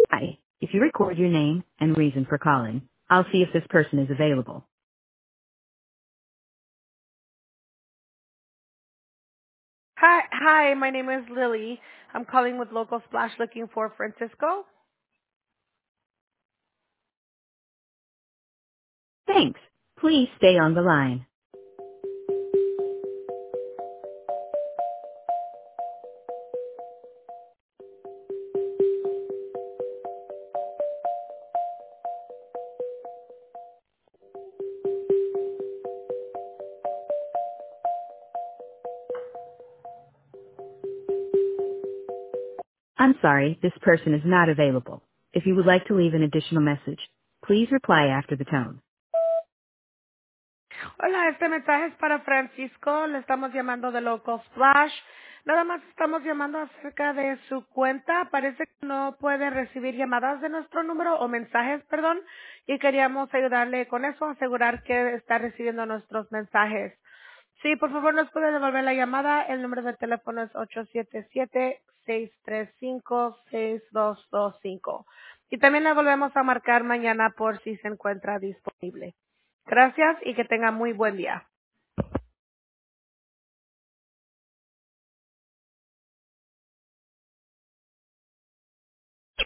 Hi. If you record your name and reason for calling, I'll see if this person is available. Hi, my name is Lily. I'm calling with Local Splash looking for Francisco. Thanks. Please stay on the line. I'm sorry, this person is not available. If you would like to leave an additional message, please reply after the tone. Hola, este mensaje es para Francisco. Le estamos llamando de Local Splash. Nada más estamos llamando acerca de su cuenta. Parece que no puede recibir llamadas de nuestro número o mensajes, perdón. Y queríamos ayudarle con eso, asegurar que está recibiendo nuestros mensajes. Sí, por favor, nos puede devolver la llamada. El número de teléfono es 877-635-6225. Y también le volvemos a marcar mañana por si se encuentra disponible. Gracias y que tenga muy buen día.